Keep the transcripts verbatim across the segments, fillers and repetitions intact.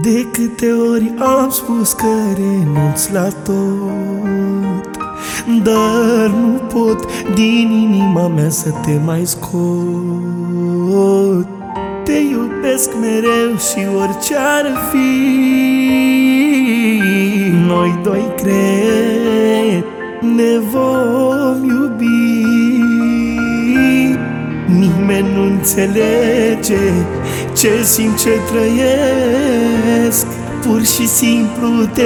De câte ori am spus că renunț la tot, dar nu pot din inima mea să te mai scot. Te iubesc mereu și orice ar fi, noi doi cred ne vom iubi. Nimeni nu înțelege ce simt, ce trăiesc, pur și simplu te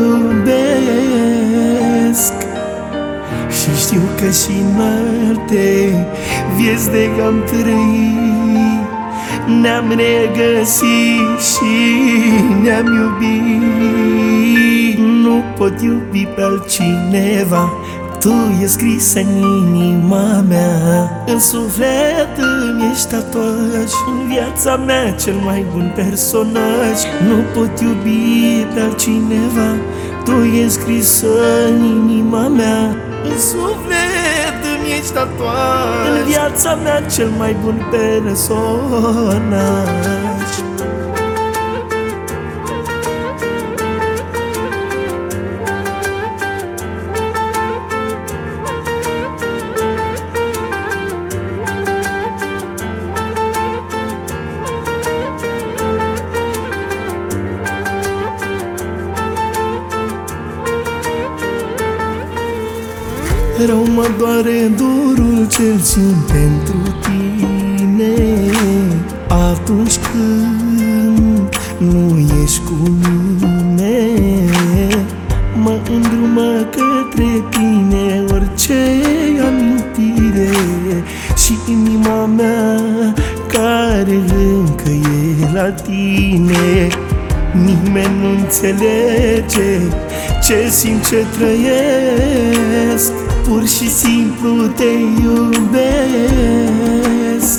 iubesc. Și știu că și în alte vieți de am trăit, ne-am regăsit și ne-am iubit. Nu pot iubi pe altcineva, tu e scris în inima mea. În suflet îmi ești tatuaj, în viața mea cel mai bun personaj. Nu pot iubi pe altcineva, tu e scris în inima mea. În suflet îmi ești tatuaj, în viața mea cel mai bun personaj. Rău mă doare dorul ce-l simt pentru tine atunci când nu ești cu mine. Mă îndrumă către tine orice amintire și inima mea care încă e la tine. Nimeni nu înțelege ce simt, ce trăiesc, pur și simplu te iubesc.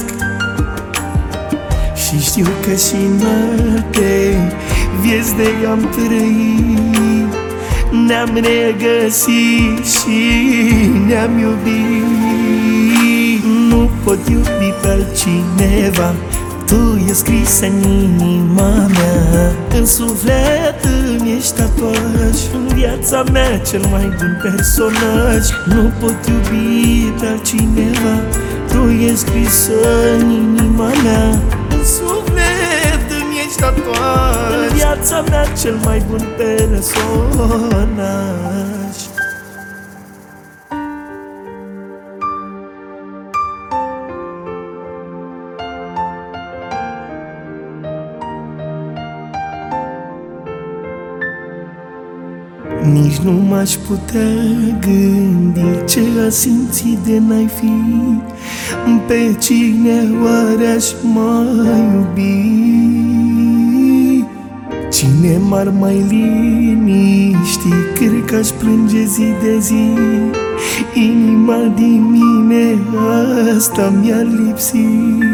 Și știu că și în alte vieți de am trăit, ne-am regăsit și ne-am iubit. Nu pot iubi pe altcineva, tu e scris în inima mea. În suflet îmi ești tatuaj, în viața mea cel mai bun personaj. Nu pot iubi pe altcineva, tu e scris în inima mea. În suflet îmi ești tatuaj, în viața mea cel mai bun personaj. Nici nu m-aș putea gândi ce a simțit de n-ai fi, pe cine oare aș mai iubi. Cine m-ar mai liniști, cred că aș plânge zi de zi. Inima din mine asta mi-a lipsit.